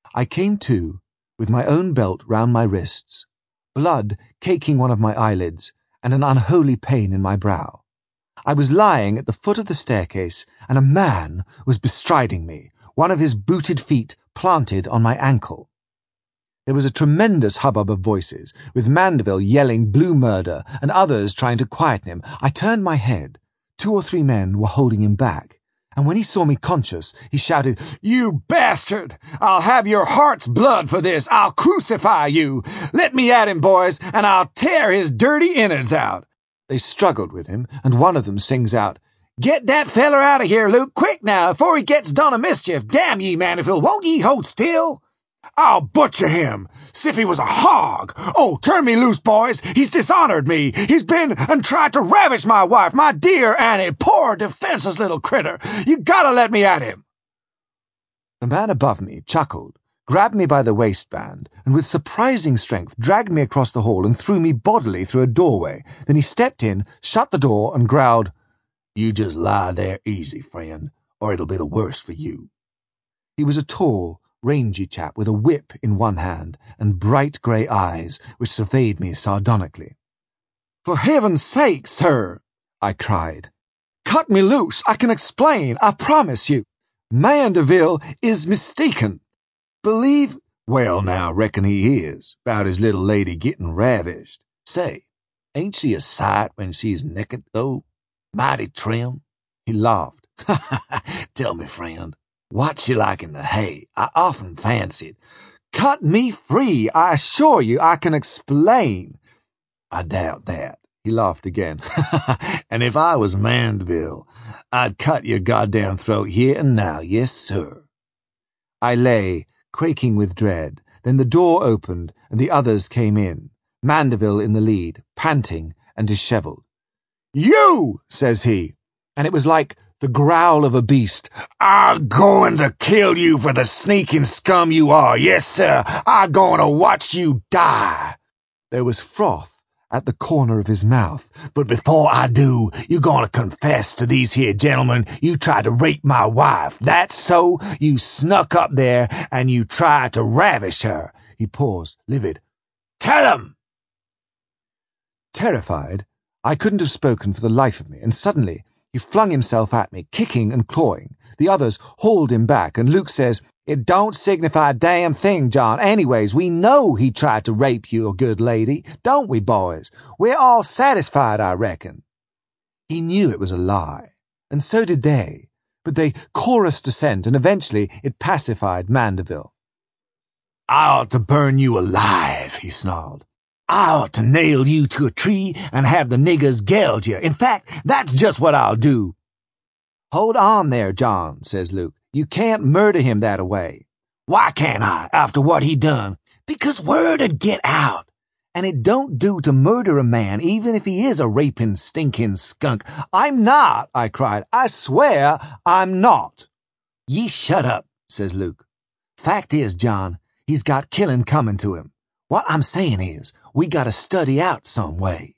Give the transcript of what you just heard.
I came to, with my own belt round my wrists, blood caking one of my eyelids, and an unholy pain in my brow. I was lying at the foot of the staircase, and a man was bestriding me, one of his booted feet planted on my ankle. There was a tremendous hubbub of voices, with Mandeville yelling blue murder and others trying to quieten him. I turned my head. 2 or 3 men were holding him back, and when he saw me conscious, he shouted, "You bastard! I'll have your heart's blood for this! I'll crucify you! Let me at him, boys, and I'll tear his dirty innards out!" They struggled with him, and one of them sings out, "Get that feller out of here, Luke, quick now, before he gets done a mischief! Damn ye, Mandeville, won't ye hold still?" "I'll butcher him, s'if he was a hog! Oh, turn me loose, boys! He's dishonored me! He's been and tried to ravish my wife, my dear Annie, poor defenseless little critter! You gotta let me at him!" The man above me chuckled, grabbed me by the waistband, and with surprising strength dragged me across the hall and threw me bodily through a doorway. Then he stepped in, shut the door, and growled, "You just lie there easy, friend, or it'll be the worse for you." He was a tall, rangy chap with a whip in one hand and bright grey eyes which surveyed me sardonically. "For heaven's sake, sir," I cried, "cut me loose. I can explain, I promise you. Mandeville is mistaken. Believe—" "Well, now, reckon he is, 'bout his little lady gettin' ravished. Say, ain't she a sight when she's naked, though? Mighty trim." He laughed. "Tell me, friend, what's she like in the hay? I often fancied—" "Cut me free. I assure you I can explain." "I doubt that." He laughed again. "And if I was Mandeville, I'd cut your goddamn throat here and now. Yes, sir." I lay, quaking with dread. Then the door opened, and the others came in, Mandeville in the lead, panting and dishevelled. "You!" says he, and it was like the growl of a beast. "I'm going to kill you for the sneaking scum you are. Yes, sir, I'm going to watch you die." There was froth at the corner of his mouth. "But before I do, you're going to confess to these here gentlemen you tried to rape my wife. That's so? You snuck up there and you tried to ravish her." He paused, livid. "Tell 'em!" Terrified, I couldn't have spoken for the life of me, and suddenly he flung himself at me, kicking and clawing. The others hauled him back, and Luke says, "It don't signify a damn thing, John. Anyways, we know he tried to rape you, good lady, don't we, boys? We're all satisfied, I reckon." He knew it was a lie, and so did they, but they chorused assent, and eventually it pacified Mandeville. "I ought to burn you alive," he snarled. "I ought to nail you to a tree and have the niggers geld you. In fact, that's just what I'll do." "Hold on there, John," says Luke. "You can't murder him that away." "Why can't I, after what he done?" "Because word'd get out. And it don't do to murder a man, even if he is a raping, stinking skunk." "I'm not," I cried. "I swear I'm not." "Ye shut up," says Luke. "Fact is, John, he's got killing coming to him. What I'm saying is, we gotta study out some way."